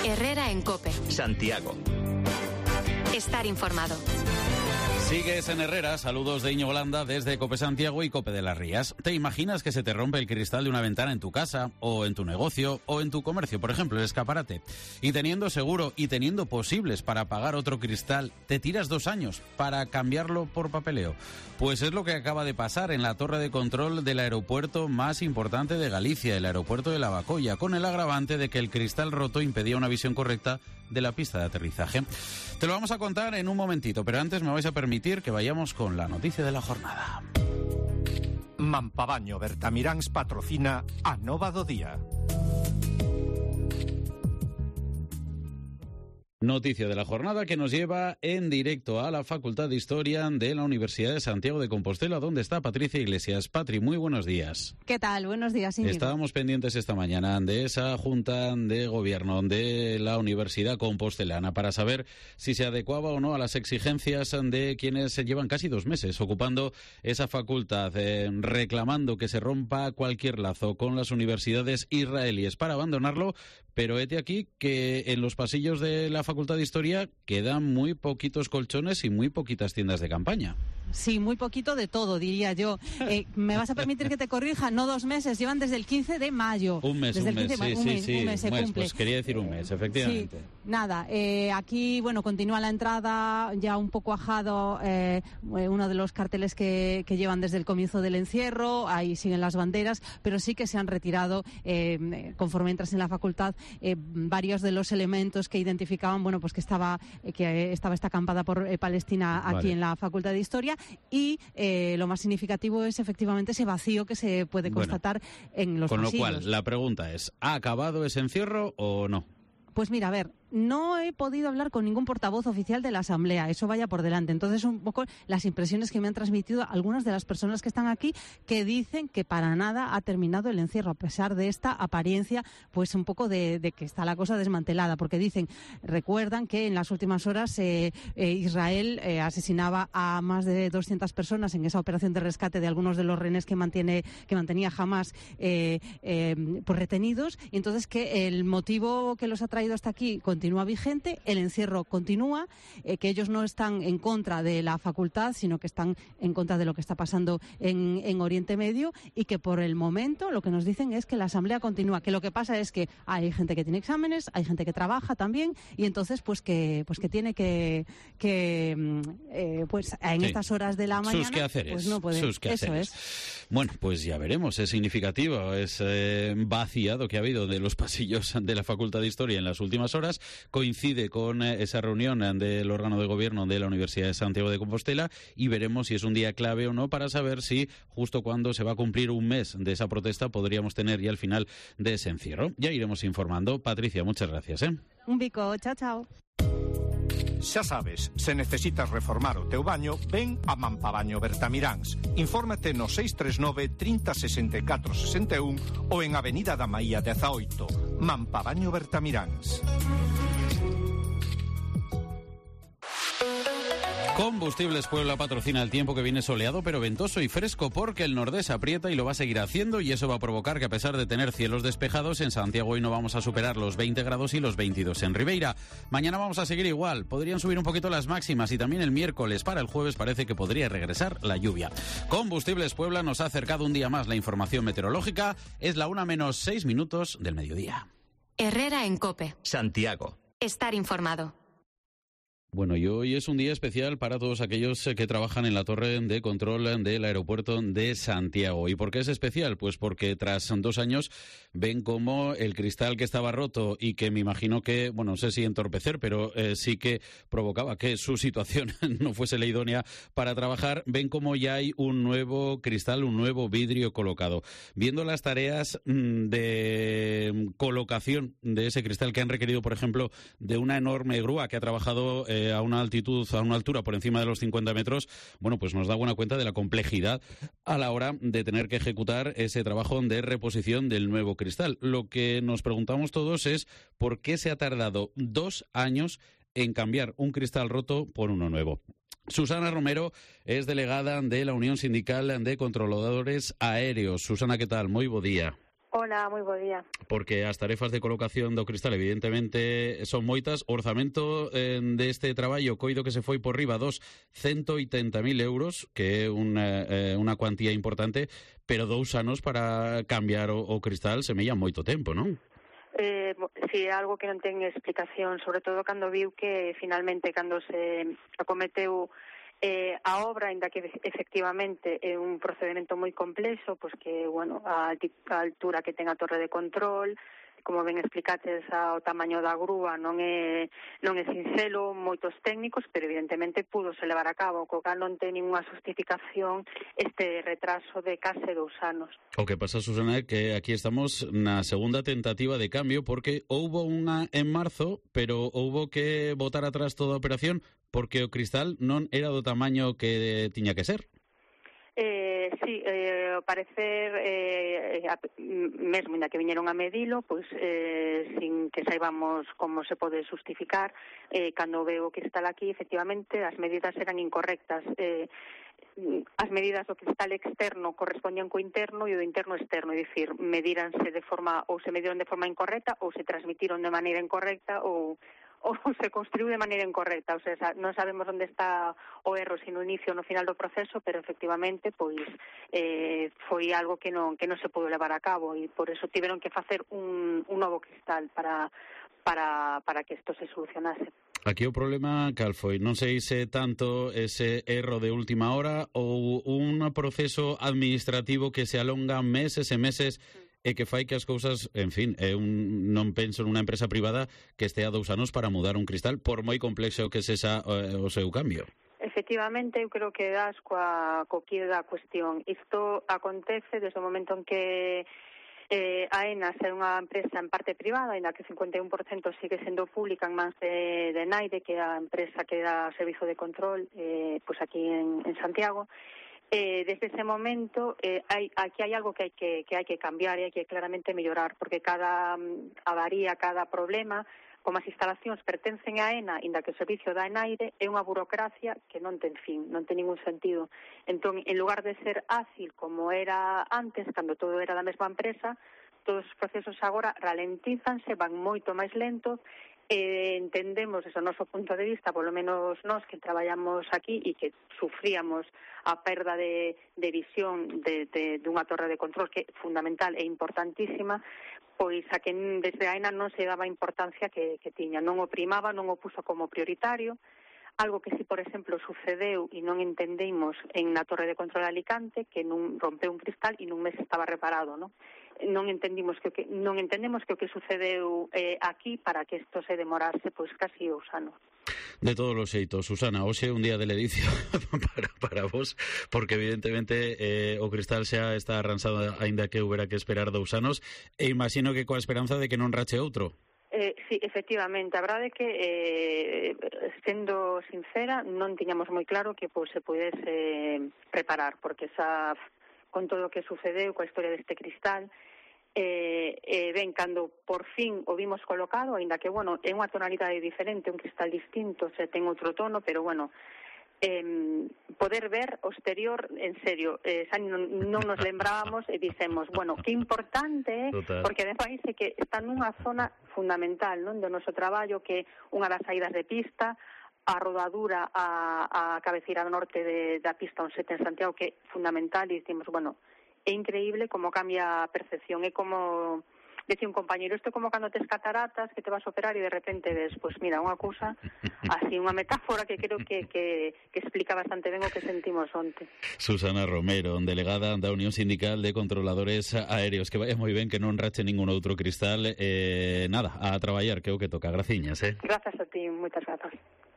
Herrera en COPE. Santiago. Estar informado. Sigues en Herrera, saludos de Íñigo Landa desde COPE Santiago y COPE de las Rías. ¿Te imaginas que se te rompe el cristal de una ventana en tu casa, o en tu negocio, o en tu comercio, por ejemplo, el escaparate? Y teniendo seguro y teniendo posibles para pagar otro cristal, ¿te tiras 2 años para cambiarlo por papeleo? Pues es lo que acaba de pasar en la torre de control del aeropuerto más importante de Galicia, el aeropuerto de Lavacolla, con el agravante de que el cristal roto impedía una visión correcta de la pista de aterrizaje. Te lo vamos a contar en un momentito, pero antes me vais a permitir que vayamos con la noticia de la jornada. Mampabaño Bertamiráns patrocina a Nova do Día. Noticia de la jornada que nos lleva en directo a la Facultad de Historia de la Universidad de Santiago de Compostela, donde está Patricia Iglesias. Patri, muy buenos días. ¿Qué tal? Buenos días, Íñigo. Estábamos pendientes esta mañana de esa Junta de Gobierno de la Universidad Compostelana para saber si se adecuaba o no a las exigencias de quienes llevan casi 2 meses ocupando esa facultad, reclamando que se rompa cualquier lazo con las universidades israelíes para abandonarlo, pero hete aquí que en los pasillos de la Facultad de Historia quedan muy poquitos colchones y muy poquitas tiendas de campaña. Sí, muy poquito de todo, diría yo. ¿Me vas a permitir que te corrija? No 2 meses, llevan desde el 15 de mayo. Un mes, desde un mes, un mes se cumple. Pues quería decir un mes, efectivamente. Sí, nada, aquí, bueno, continúa la entrada, ya un poco ajado, uno de los carteles que llevan desde el comienzo del encierro, ahí siguen las banderas, pero sí que se han retirado, conforme entras en la facultad, varios de los elementos que identificaban, bueno, pues que estaba esta acampada por Palestina aquí Vale. en la Facultad de Historia. Y lo más significativo es efectivamente ese vacío que se puede constatar en los pasillos. Con lo cual, la pregunta es, ¿ha acabado ese encierro o no? Pues mira, a ver, no he podido hablar con ningún portavoz oficial de la Asamblea, eso vaya por delante. Entonces, un poco las impresiones que me han transmitido algunas de las personas que están aquí, que dicen que para nada ha terminado el encierro, a pesar de esta apariencia, pues un poco de que está la cosa desmantelada, porque recuerdan que en las últimas horas Israel asesinaba a más de 200 personas en esa operación de rescate de algunos de los rehenes que mantenía Hamás pues retenidos, y entonces que el motivo que los ha traído hasta aquí continúa vigente, el encierro continúa, que ellos no están en contra de la facultad, sino que están en contra de lo que está pasando en Oriente Medio, y que por el momento lo que nos dicen es que la asamblea continúa, que lo que pasa es que hay gente que tiene exámenes, hay gente que trabaja también, y entonces pues que tiene que pues en estas horas de la mañana sus quehaceres, pues no puede. Sus quehaceres. Eso es. Bueno, pues ya veremos, es significativo, es vaciado que ha habido de los pasillos de la Facultad de Historia en las últimas horas. Coincide con esa reunión del órgano de gobierno de la Universidad de Santiago de Compostela, y veremos si es un día clave o no para saber si justo cuando se va a cumplir un mes de esa protesta podríamos tener ya el final de ese encierro. Ya iremos informando. Patricia, muchas gracias. Un bico, chao, chao. Xa sabes, se necesitas reformar o teu baño, ven a Mampabaño Bertamiráns. Infórmate no 639 30 64 61 ou en Avenida da Maía 18. Mampabaño Bertamiráns. Combustibles Puebla patrocina el tiempo que viene soleado pero ventoso y fresco, porque el nordés aprieta y lo va a seguir haciendo, y eso va a provocar que, a pesar de tener cielos despejados, en Santiago hoy no vamos a superar los 20 grados y los 22 en Ribeira. Mañana vamos a seguir igual, podrían subir un poquito las máximas, y también el miércoles. Para el jueves parece que podría regresar la lluvia. Combustibles Puebla nos ha acercado un día más la información meteorológica. Es la 1:06 del mediodía. Herrera en COPE. Santiago. Estar informado. Bueno, y hoy es un día especial para todos aquellos que trabajan en la torre de control del aeropuerto de Santiago. ¿Y por qué es especial? Pues porque tras 2 años ven cómo el cristal que estaba roto y que me imagino que, bueno, no sé si entorpecer, pero sí que provocaba que su situación no fuese la idónea para trabajar, ven cómo ya hay un nuevo cristal, un nuevo vidrio colocado. Viendo las tareas de colocación de ese cristal, que han requerido, por ejemplo, de una enorme grúa que ha trabajado a una altura por encima de los 50 metros, bueno, pues nos da buena cuenta de la complejidad a la hora de tener que ejecutar ese trabajo de reposición del nuevo cristal. Lo que nos preguntamos todos es ¿por qué se ha tardado 2 años en cambiar un cristal roto por uno nuevo? Susana Romero es delegada de la Unión Sindical de Controladores Aéreos. Susana, ¿qué tal? Muy buen día. Hola, muy buen día. porque as tarefas de colocación do cristal evidentemente son moitas. O orzamento deste traballo coido que se foi por riba dos 180.000 euros, que é unha cuantía importante, pero 2 anos para cambiar o cristal semella moito tempo, non? Si é algo que non ten explicación, sobre todo cando viu que finalmente cando se acometeu a obra, ainda que efectivamente é un procedimento moi complexo, pois que, bueno, a altura que ten a torre de control, como ben explicaches, o tamaño da grúa non é sinxelo, moitos técnicos, pero evidentemente púdose levar a cabo, co cal non ten ninguna justificación este retraso de case 2 anos. O que pasa, Susana, é que aquí estamos na segunda tentativa de cambio, porque houbo unha en marzo, pero houbo que botar atrás toda a operación porque o cristal non era do tamaño que tiña que ser. Sí, ao parecer, mesmo ainda que viñeron a medilo, pois sin que saibamos como se pode justificar, cando veo que está aquí, efectivamente, as medidas eran incorrectas. As medidas do cristal externo correspondían co interno e o do interno externo, é dicir, medíranse de forma, ou se mediron de forma incorrecta, ou se transmitiron de maneira incorrecta, ou se construiu de maneira incorrecta, o sea, non sabemos onde está o erro, se no inicio ou no final do proceso, pero efectivamente pois foi algo que non se pudo levar a cabo, e por eso tiveron que facer un novo cristal para que isto se solucionase. Aquí o problema, cal foi? Non sei se tanto ese erro de última hora ou un proceso administrativo que se alonga meses e meses e que fai que as cousas, en fin, non penso nunha empresa privada que estea 2 anos para mudar un cristal, por moi complexo que sexa o seu cambio. Efectivamente, eu creo que das co quid da cuestión. Isto acontece desde o momento en que AENA é unha empresa en parte privada, ainda que 51% sigue sendo pública en mans de Enaire, que é a empresa que dá servizo de control pois aquí en Santiago. Desde ese momento aquí hai algo que hai que cambiar e hai que claramente mellorar, porque cada avaría, cada problema, como as instalacións pertencen a AENA, inda que o servicio da Enaire, é unha burocracia que non ten fin, non ten ningún sentido. Entón, en lugar de ser ágil como era antes, cando todo era da mesma empresa, todos os procesos agora ralentízanse, van moito máis lentos. Entendemos, desde o noso punto de vista, polo menos nós que traballamos aquí e que sufríamos a perda de visión dunha torre de control que é fundamental e importantísima, pois a que desde a AENA non se daba a importancia que tiña, non o primaba, non o puso como prioritario. Algo que si, por exemplo, sucedeu e non entendemos na torre de control Alicante, que non rompeu un cristal e nun mes estaba reparado, non? Non entendemos que o que sucedeu aquí para que isto se demorase pois casi 2 anos. De todos os xeitos, Susana, hoxe é un día de ledicia para vos, porque evidentemente o cristal xa está arransado, aínda que houbera que esperar 2 anos, e imagino que coa esperanza de que non rache outro. Sí, efectivamente, a verdade é que, sendo sincera, non tiñamos moi claro que se pudese preparar, porque con todo o que sucedeu coa historia deste cristal, ben, cando por fin o vimos colocado, aínda que, bueno, é unha tonalidade diferente, un cristal distinto, ten outro tono, pero, bueno, poder ver o exterior, en serio, xa non nos lembrábamos e dixemos, bueno, que importante, porque ademais é que está nunha zona fundamental, non, do noso traballo, que é unha das saídas de pista, a rodadura a cabeceira norte da pista 17 en Santiago, que é fundamental, e dicimos, bueno, é increíble como cambia a percepción, é como decía un compañero, isto é como cando tes cataratas que te vas a operar e de repente ves, pois mira, unha cousa así, unha metáfora que creo que explica bastante ben o que sentimos onte. Susana Romero, delegada da Unión Sindical de Controladores Aéreos, que vaya moi ben, que non rache ningún outro cristal, nada, a traballar, que é o que toca. Graciñas, Grazas a ti, moitas grazas.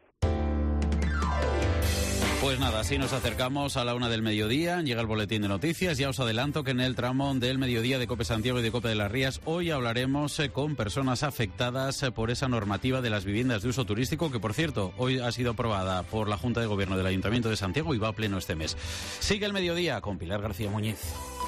Pues nada, así nos acercamos a la 1 del mediodía, llega el boletín de noticias. Ya os adelanto que en el tramo del mediodía de COPE Santiago y de COPE de las Rías hoy hablaremos con personas afectadas por esa normativa de las viviendas de uso turístico, que por cierto hoy ha sido aprobada por la Junta de Gobierno del Ayuntamiento de Santiago y va a pleno este mes. Sigue el mediodía con Pilar García Muñiz.